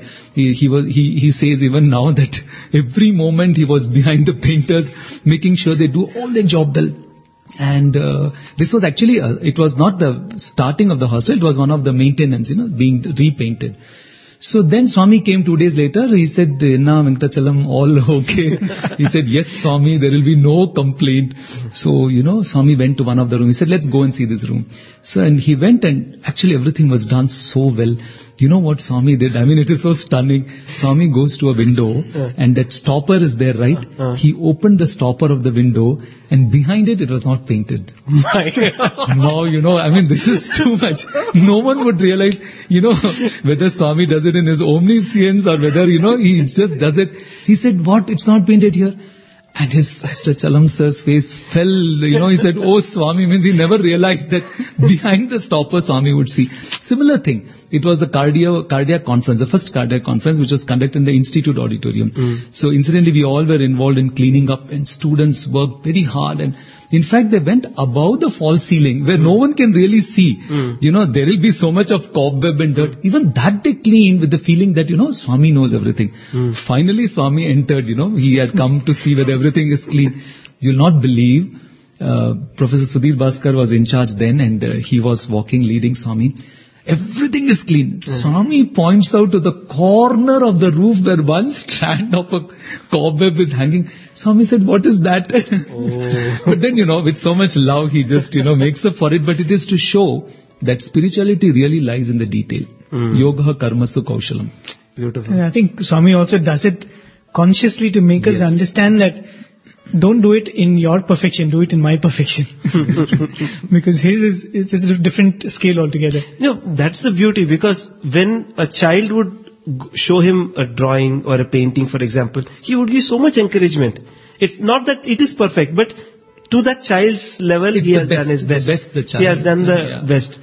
he says even now that every moment he was behind the painters, making sure they do all their job well. And this was actually, it was not the starting of the hostel, it was one of the maintenance, being repainted. So then Swami came 2 days later, he said, Na Venkatachalam, all okay. He said, yes, Swami, there will be no complaint. So, Swami went to one of the rooms, he said, let's go and see this room. So, and he went and actually everything was done so well. You know what Swami did? I mean, it is so stunning. Swami goes to a window and that stopper is there, right? He opened the stopper of the window and behind it was not painted. Now, I mean, this is too much. No one would realize, whether Swami does it in his omniscience or whether, he just does it. He said, what? It's not painted here. And his Mr. Chalam sir's face fell, he said, oh, Swami, means he never realized that behind the stopper Swami would see. Similar thing. It was the cardiac conference, the first cardiac conference, which was conducted in the Institute Auditorium. So incidentally, we all were involved in cleaning up and students worked very hard. And in fact, they went above the false ceiling where no one can really see. There will be so much of cobweb and dirt. Even that they cleaned with the feeling that, Swami knows everything. Finally, Swami entered, he had come to see whether everything is clean. You'll not believe, Professor Sudhir Bhaskar was in charge then and he was walking, leading Swami. Everything is clean. Swami points out to the corner of the roof where one strand of a cobweb is hanging. Swami said, what is that? But then, with so much love, he just, makes up for it. But it is to show that spirituality really lies in the detail. Yoga karmasu kaushalam. Beautiful. And I think Swami also does it consciously to make us understand that don't do it in your perfection, do it in my perfection. Because his is just a different scale altogether. That's the beauty, because when a child would show him a drawing or a painting, for example, he would give so much encouragement. It's not that it is perfect, but to that child's level, he has done his best. He has done the best.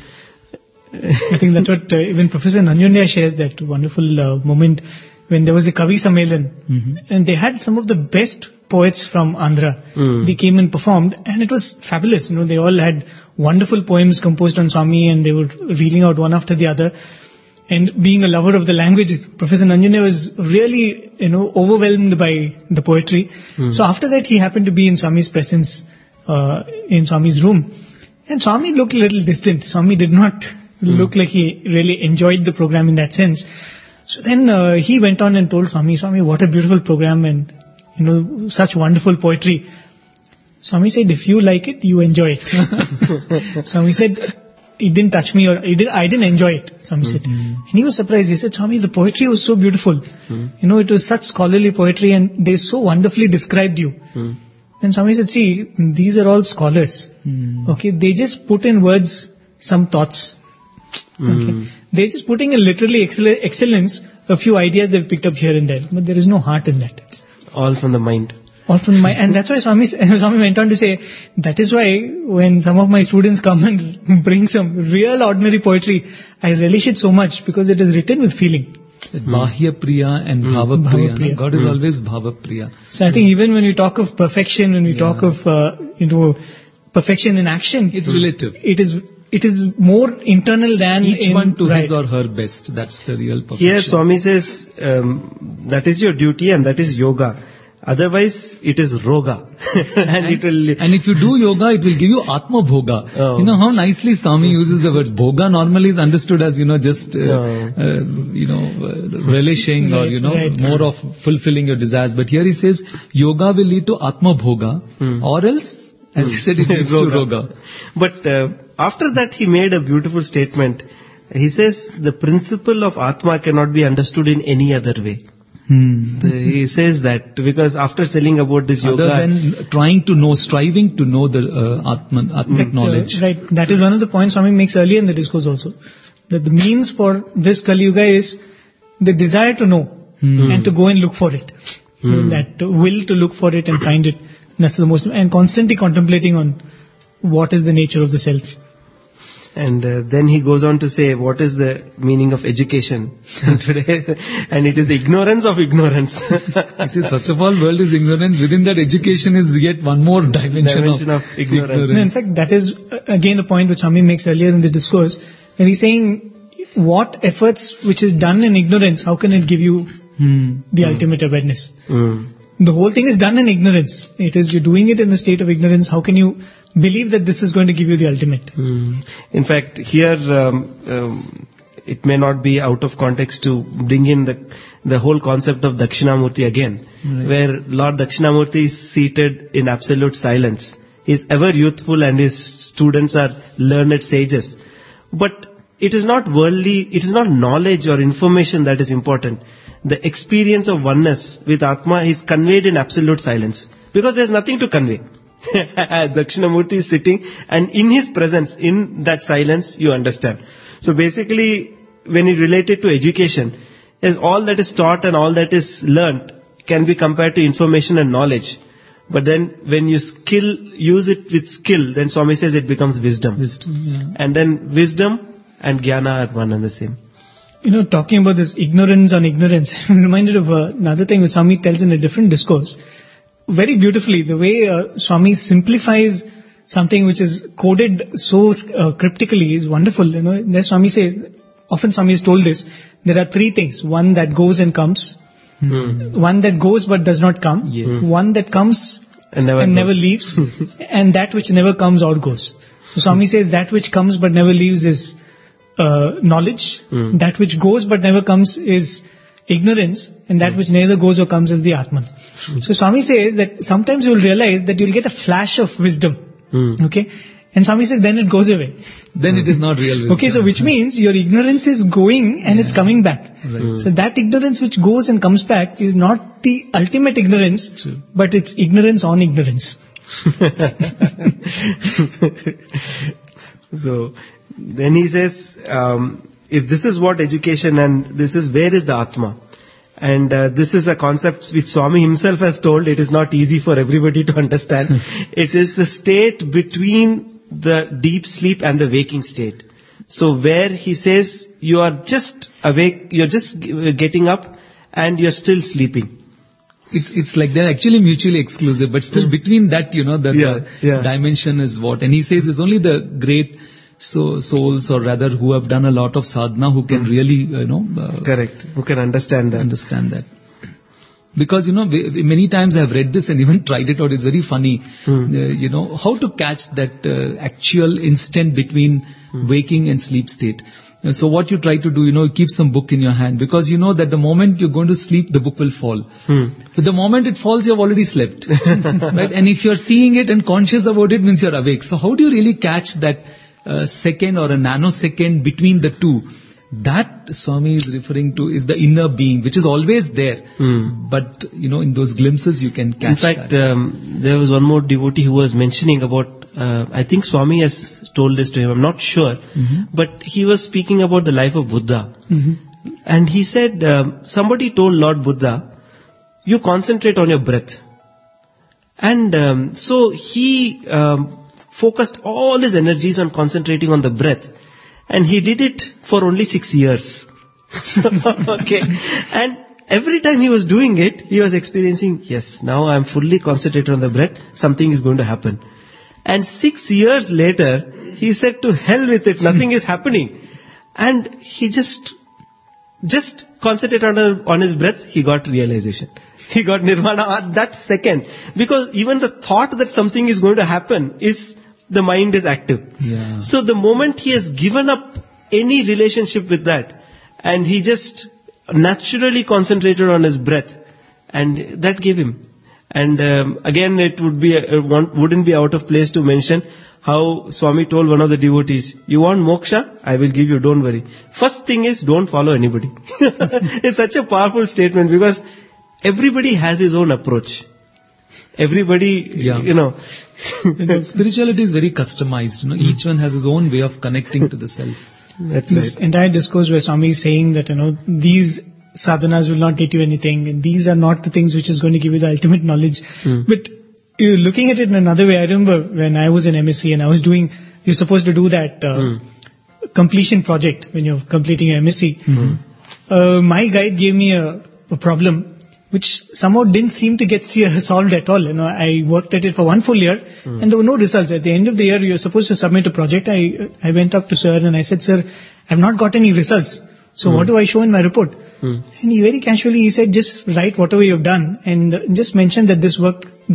I think that's what even Professor Nanjunya shares, that wonderful moment when there was a Kavi Sammelan, and they had some of the best poets from Andhra. They came and performed, and it was fabulous. They all had wonderful poems composed on Swami, and they were reading out one after the other. And being a lover of the languages, Professor Nanjunya was really, overwhelmed by the poetry. So after that, he happened to be in Swami's presence, in Swami's room. And Swami looked a little distant. Swami did not look like he really enjoyed the program in that sense. So then he went on and told Swami, what a beautiful program, and, such wonderful poetry. Swami said, if you like it, you enjoy it. Swami said, it didn't touch me, or I didn't enjoy it, Swami said. And he was surprised. He said, Swami, the poetry was so beautiful. It was such scholarly poetry, and they so wonderfully described you. And Swami said, see, these are all scholars. Okay, they just put in words some thoughts. Okay, they're just putting in literally excellence a few ideas they've picked up here and there, but there is no heart in that. All from the mind. All from the mind. And that's why Swami went on to say, that is why when some of my students come and bring some real ordinary poetry, I relish it so much, because it is written with feeling. Bahya Priya and Bhava Priya. God is always Bhava Priya. So I think even when we talk of perfection, when we talk of, perfection in action, it's relative. It is more internal than each one to his or her best. That's the real perfection. Here Swami says, that is your duty and that is yoga. Otherwise, it is roga. And if you do yoga, it will give you Atma Bhoga. Oh. You know how nicely Swami uses the words. Bhoga normally is understood as, just, relishing or, more of fulfilling your desires. But here he says, yoga will lead to Atma Bhoga, or else, as he said, it leads to roga. But after that, he made a beautiful statement. He says, the principle of Atma cannot be understood in any other way. He says that because after telling about this yoga, other than trying to know, striving to know the Atmic knowledge. Right. That is one of the points Swami makes earlier in the discourse also. That the means for this Kali Yuga is the desire to know and to go and look for it. That will to look for it and find it. That's the most, and constantly contemplating on what is the nature of the self. And then he goes on to say, what is the meaning of education today? And it is the ignorance of ignorance. He says, first of all, world is ignorance. Within that, education is yet one more dimension of ignorance. No, in fact, that is again the point which Swami makes earlier in the discourse. And he's saying, what efforts which is done in ignorance, how can it give you the ultimate awareness? The whole thing is done in ignorance. It is, you're doing it in the state of ignorance. How can you believe that this is going to give you the ultimate? In fact, here it may not be out of context to bring in the whole concept of Dakshinamurti again, where Lord Dakshinamurti is seated in absolute silence. He is ever youthful and his students are learned sages. But it is not worldly, it is not knowledge or information that is important. The experience of oneness with Atma is conveyed in absolute silence, because there is nothing to convey. Dakshinamurti is sitting, and in his presence, in that silence, you understand. So basically, when you relate it to education, is all that is taught and all that is learnt can be compared to information and knowledge. But then when you use it with skill, then Swami says it becomes wisdom. And then wisdom and jnana are one and the same. Talking about this ignorance on ignorance, I'm reminded of another thing which Swami tells in a different discourse. Very beautifully, the way Swami simplifies something which is coded so cryptically is wonderful. There Swami says, often Swami has told this, there are three things. One that goes and comes. One that goes but does not come. One that comes and never leaves. And that which never comes or goes. So Swami says that which comes but never leaves is knowledge. That which goes but never comes is ignorance, and that which neither goes or comes is the Atman. So Swami says that sometimes you will realize that you will get a flash of wisdom. Okay? And Swami said, then it goes away. Then it is not real wisdom. Okay, so which means your ignorance is going and it's coming back. Right. So that ignorance which goes and comes back is not the ultimate ignorance, True. but it's ignorance on ignorance. So then he says, if this is what education and this is, where is the Atma? And this is a concept which Swami himself has told. It is not easy for everybody to understand. It is the state between the deep sleep and the waking state. So where he says you are just awake, you're just getting up and you're still sleeping. It's like they're actually mutually exclusive, but still between that, the dimension is what. And he says it's only the great souls, or rather who have done a lot of sadhana, who can really, Correct. Who can understand that. Because, many times I have read this and even tried it out. It's very funny, how to catch that actual instant between waking and sleep state. So what you try to do, keep some book in your hand, because you know that the moment you're going to sleep, the book will fall. But the moment it falls, you've already slept. Right? And if you're seeing it and conscious about it, means you're awake. So how do you really catch that second or a nanosecond between the two? That Swami is referring to is the inner being, which is always there. But, in those glimpses you can catch that. In fact, there was one more devotee who was mentioning about, I think Swami has told this to him, I'm not sure, but he was speaking about the life of Buddha. And he said, somebody told Lord Buddha, you concentrate on your breath. And so he focused all his energies on concentrating on the breath. And he did it for only 6 years. Okay. And every time he was doing it, he was experiencing, yes, now I am fully concentrated on the breath, something is going to happen. And 6 years later, he said, to hell with it, nothing is happening. And he just concentrated on his breath, he got realization. He got nirvana at that second. Because even the thought that something is going to happen the mind is active. Yeah. So the moment he has given up any relationship with that, and he just naturally concentrated on his breath, and that gave him. And again, it wouldn't be out of place to mention how Swami told one of the devotees, you want moksha? I will give you, don't worry. First thing is, don't follow anybody. It's such a powerful statement, because everybody has his own approach. Everybody, Spirituality is very customized. Each one has his own way of connecting to the self. That's This right. entire discourse where Swami is saying that, these sadhanas will not get you anything, and these are not the things which is going to give you the ultimate knowledge. But looking at it in another way, I remember when I was in MSc and I was you're supposed to do that completion project when you're completing your MSc. My guide gave me a problem which somehow didn't seem to get solved at all. I worked at it for 1 full year and there were no results. At the end of the year, you're supposed to submit a project. I went up to sir and I said, sir, I've not got any results. So what do I show in my report? And he very casually, he said, just write whatever you've done and just mention that this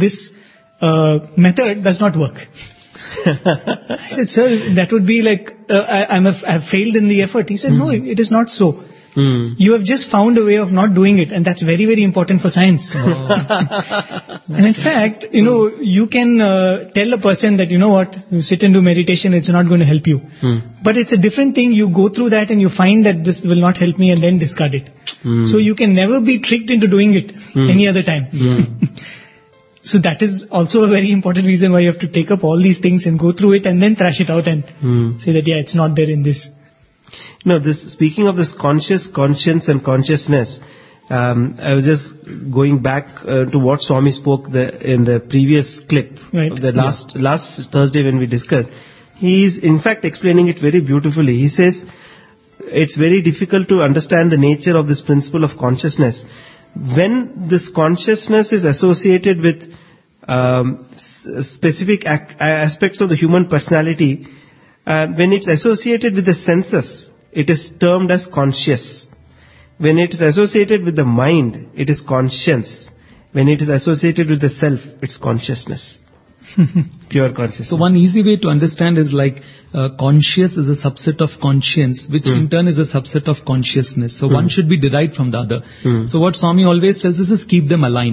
method does not work. I said, sir, that would be like, I've failed in the effort. He said, no, it is not so. You have just found a way of not doing it, and that's very, very important for science. And in fact, you can tell a person that, you sit and do meditation, it's not going to help you. But it's a different thing. You go through that and you find that this will not help me and then discard it. So you can never be tricked into doing it any other time. So that is also a very important reason why you have to take up all these things and go through it and then thrash it out and say that, it's not there in this. Speaking of this conscience and consciousness, I was just going back to what Swami spoke in the previous clip, right. The last Thursday when we discussed. He is in fact explaining it very beautifully. He says it's very difficult to understand the nature of this principle of consciousness when this consciousness is associated with specific aspects of the human personality. When it's associated with the senses, it is termed as conscious. When it is associated with the mind, it is conscience. When it is associated with the self, it's consciousness. Pure consciousness. So one easy way to understand is like conscious is a subset of conscience, which in turn is a subset of consciousness. So one should be derived from the other. So what Swami always tells us is keep them aligned.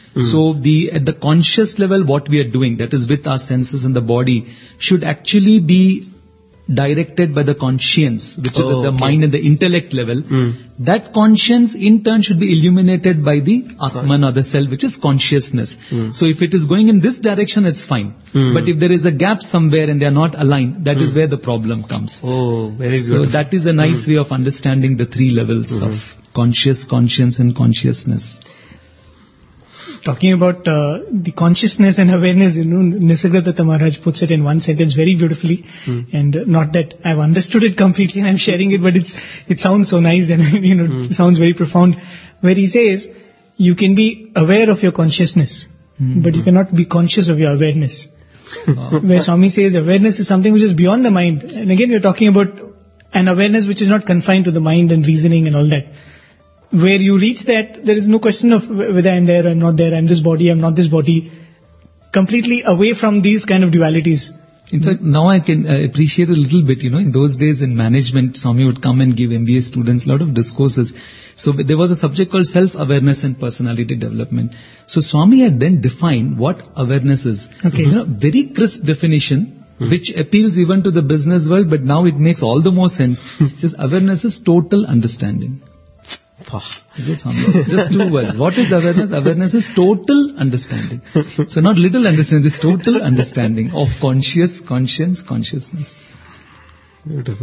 So at the conscious level, what we are doing, that is with our senses and the body, should actually be directed by the conscience, which is at the mind and the intellect level. That conscience in turn should be illuminated by the Atman or the self, which is consciousness. So if it is going in this direction, it's fine. But if there is a gap somewhere and they are not aligned, that is where the problem comes. Oh, very good. So that is a nice way of understanding the three levels of conscious, conscience and consciousness. Talking about the consciousness and awareness, Nisargadatta Maharaj puts it in one sentence very beautifully. And not that I've understood it completely and I'm sharing it, but it sounds so nice and it sounds very profound. Where he says, you can be aware of your consciousness, but you cannot be conscious of your awareness. Where Swami says awareness is something which is beyond the mind. And again, we're talking about an awareness which is not confined to the mind and reasoning and all that. Where you reach that, there is no question of whether I'm there or I'm not there, I'm this body, I'm not this body. Completely away from these kind of dualities. In fact, now I can appreciate a little bit, in those days in management, Swami would come and give MBA students a lot of discourses. So there was a subject called self-awareness and personality development. So Swami had then defined what awareness is. Okay. Very crisp definition, which appeals even to the business world, but now it makes all the more sense. It says awareness is total understanding. Is what Swami said. Just two words. What is awareness? Awareness is total understanding. So not little understanding, this total understanding of conscious, conscience, consciousness. Beautiful.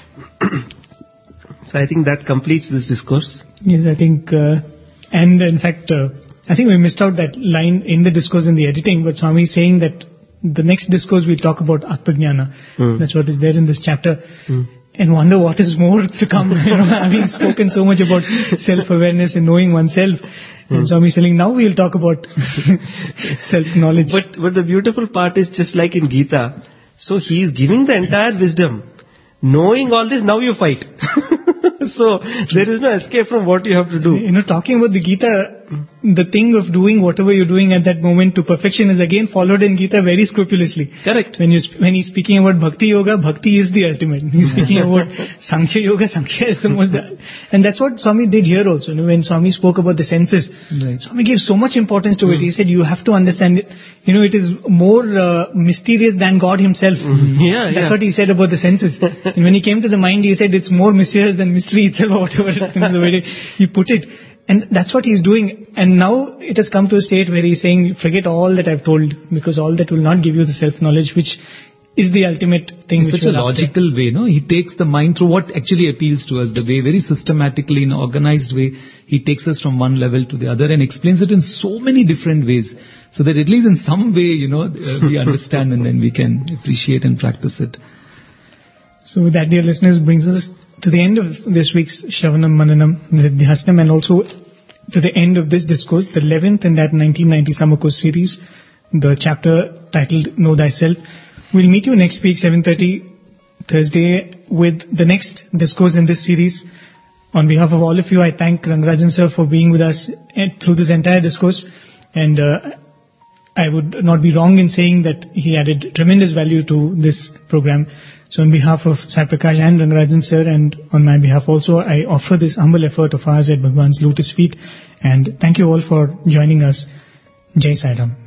So I think that completes this discourse. Yes, I think, and in fact, I think we missed out that line in the discourse in the editing, but Swami is saying that the next discourse we'll talk about Atmajnana. That's what is there in this chapter. And wonder what is more to come, having spoken so much about self-awareness and knowing oneself. And Swami is saying, now we'll talk about self-knowledge. But the beautiful part is just like in Gita. So he is giving the entire wisdom. Knowing all this, now you fight. So there is no escape from what you have to do. Talking about the Gita, the thing of doing whatever you're doing at that moment to perfection is again followed in Gita very scrupulously. Correct. When he's speaking about Bhakti Yoga, Bhakti is the ultimate. He's speaking about Sankhya Yoga, Sankhya is the most... And that's what Swami did here also. When Swami spoke about the senses, Right. Swami gave so much importance to it. He said, you have to understand it. It is more mysterious than God himself. That's what he said about the senses. And when he came to the mind, he said it's more mysterious than mystery itself, or whatever, the way he put it. And that's what he's doing. And now it has come to a state where he's saying, forget all that I've told, because all that will not give you the self-knowledge, which is the ultimate thing. In such a logical way, He takes the mind through what actually appeals to us, the way, very systematically, in an organized way, he takes us from one level to the other and explains it in so many different ways, so that at least in some way, we understand and then we can appreciate and practice it. So that, dear listeners, brings us to the end of this week's Shravanam, Mananam, Nididhyasnam, and also to the end of this discourse, the 11th in that 1990 Summer Course series, the chapter titled Know Thyself. We'll meet you next week, 7:30 Thursday, with the next discourse in this series. On behalf of all of you, I thank Rangarajan sir for being with us through this entire discourse. And I would not be wrong in saying that he added tremendous value to this program. So on behalf of Sai Prakash and Rangarajan sir, and on my behalf also, I offer this humble effort of ours at Bhagwan's Lotus feet. And thank you all for joining us. Jai Sai Ram.